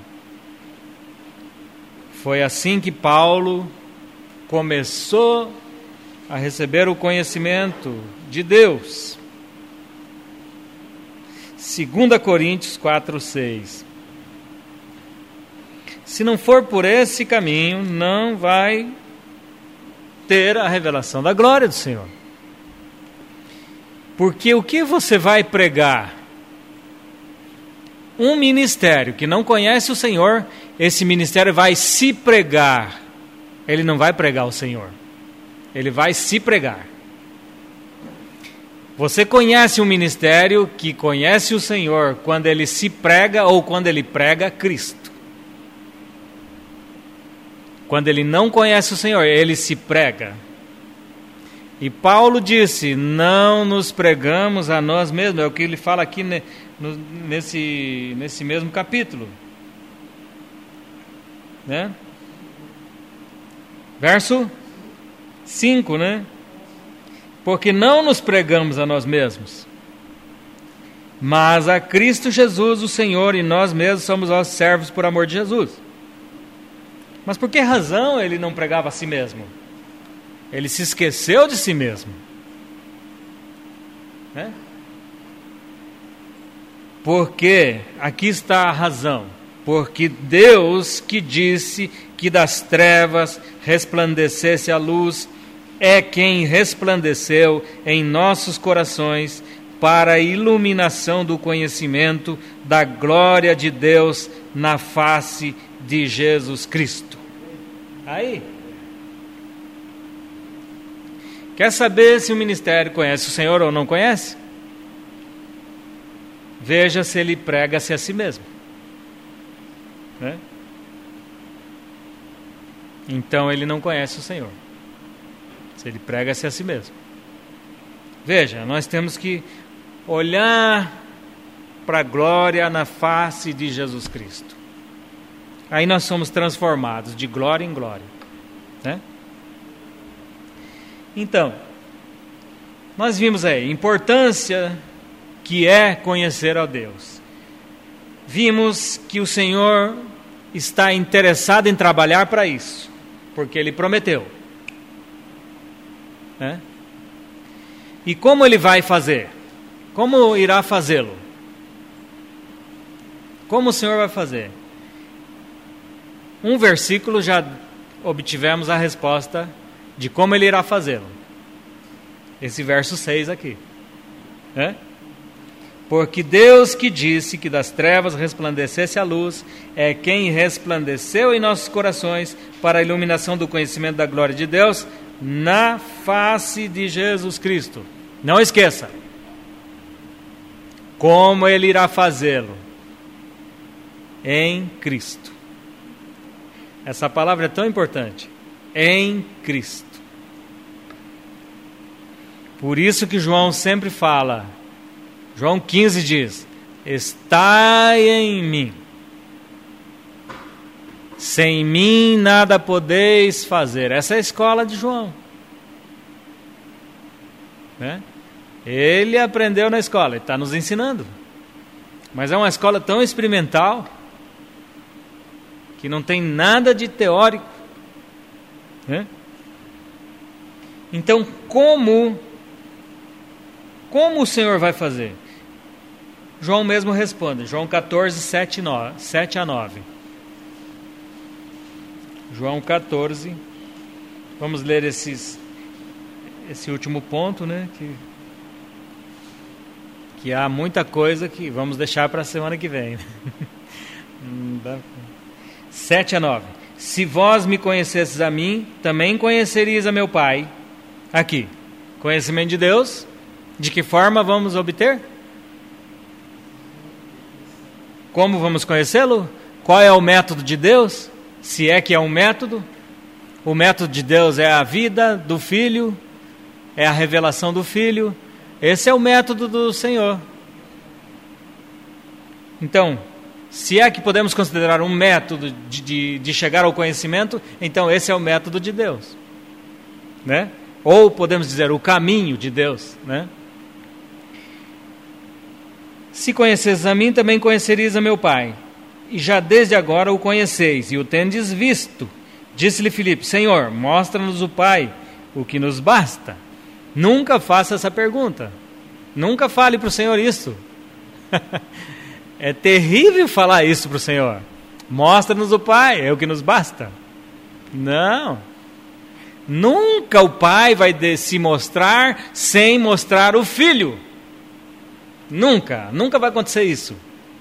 Foi assim que Paulo começou a receber o conhecimento de Deus. dois Coríntios quatro, seis. Se não for por esse caminho, não vai ter a revelação da glória do Senhor. Porque o que você vai pregar? Um ministério que não conhece o Senhor, esse ministério vai se pregar. Ele não vai pregar o Senhor. Ele vai se pregar. Você conhece um ministério que conhece o Senhor quando ele se prega ou quando ele prega Cristo. Quando ele não conhece o Senhor, ele se prega. E Paulo disse, não nos pregamos a nós mesmos. É o que ele fala aqui nesse, nesse mesmo capítulo. Né? Verso cinco, né? Porque não nos pregamos a nós mesmos, mas a Cristo Jesus, o Senhor, e nós mesmos somos os servos por amor de Jesus. Mas por que razão ele não pregava a si mesmo? Ele se esqueceu de si mesmo. Né? Porque, aqui está a razão, porque Deus que disse que das trevas resplandecesse a luz, é quem resplandeceu em nossos corações para a iluminação do conhecimento da glória de Deus na face de Jesus Cristo. Aí, quer saber se o ministério conhece o Senhor ou não conhece? Veja se ele prega-se a si mesmo. Né? Então ele não conhece o Senhor. Se ele prega-se a si mesmo. Veja, nós temos que olhar para a glória na face de Jesus Cristo. Aí nós somos transformados de glória em glória. Né? Então, nós vimos aí a importância que é conhecer a Deus. Vimos que o Senhor está interessado em trabalhar para isso, porque Ele prometeu. Né? E como Ele vai fazer? Como irá fazê-lo? Como o Senhor vai fazer? Um versículo já obtivemos a resposta de como Ele irá fazê-lo. Esse verso seis aqui. Né? Porque Deus que disse que das trevas resplandecesse a luz, é quem resplandeceu em nossos corações para a iluminação do conhecimento da glória de Deus, na face de Jesus Cristo. Não esqueça. Como Ele irá fazê-lo? Em Cristo. Essa palavra é tão importante. Em Cristo. Por isso que João sempre fala, João quinze diz, estai em mim. Sem mim nada podeis fazer. Essa é a escola de João. Né? Ele aprendeu na escola, ele está nos ensinando. Mas é uma escola tão experimental que não tem nada de teórico. Né? Então, como, como o Senhor vai fazer? João mesmo responde, João catorze, sete a nove. João catorze, vamos ler esses, esse último ponto, né? Que, que há muita coisa que vamos deixar para a semana que vem. sete a nove. Se vós me conhecesses a mim, também conheceríeis a meu Pai. Aqui, conhecimento de Deus. De que forma vamos obter? Como vamos conhecê-lo? Qual é o método de Deus? Se é que é um método. O método de Deus é a vida do Filho, é a revelação do Filho. Esse é o método do Senhor. Então, se é que podemos considerar um método de, de, de chegar ao conhecimento, então esse é o método de Deus. Né? Ou podemos dizer o caminho de Deus. Né? Se conheceis a mim, também conhecereis a meu Pai. E já desde agora o conheceis, e o tendes visto. Disse-lhe Filipe, Senhor, mostra-nos o Pai, o que nos basta. Nunca faça essa pergunta. Nunca fale para o Senhor isso. É terrível falar isso para o Senhor. Mostra-nos o Pai, é o que nos basta. Não. Nunca o Pai vai de, se mostrar sem mostrar o Filho. Nunca, nunca vai acontecer isso.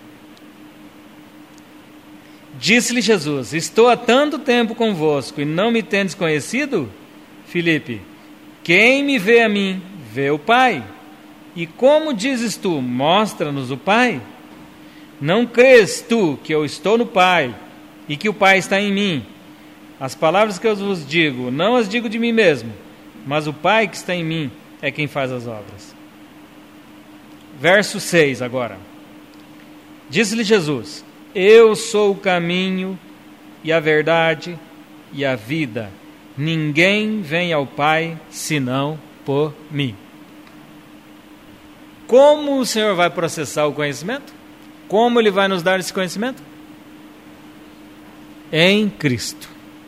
Disse-lhe Jesus: estou há tanto tempo convosco e não me tendes conhecido? Filipe: quem me vê a mim, vê o Pai. E como dizes tu, mostra-nos o Pai? Não crês tu que eu estou no Pai e que o Pai está em mim? As palavras que eu vos digo, não as digo de mim mesmo, mas o Pai que está em mim é quem faz as obras. Verso seis agora. Disse-lhe Jesus: eu sou o caminho e a verdade e a vida. Ninguém vem ao Pai senão por mim. Como o Senhor vai processar o conhecimento? Como Ele vai nos dar esse conhecimento? Em Cristo.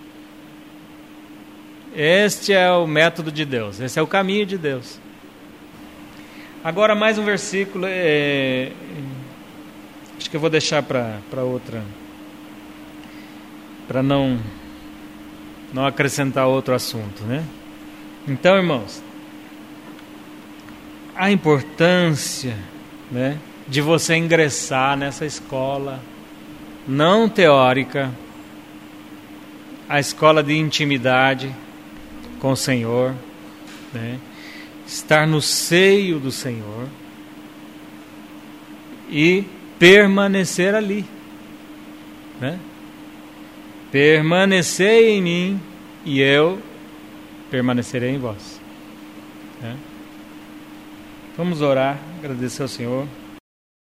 Este é o método de Deus, esse é o caminho de Deus. Agora mais um versículo, é, acho que eu vou deixar para outra, para não, não acrescentar outro assunto, né? Então, irmãos, a importância, né, de você ingressar nessa escola não teórica, a escola de intimidade com o Senhor, né, estar no seio do Senhor e permanecer ali, né? Permanecei em mim e eu permanecerei em vós, né? Vamos orar, agradecer ao Senhor.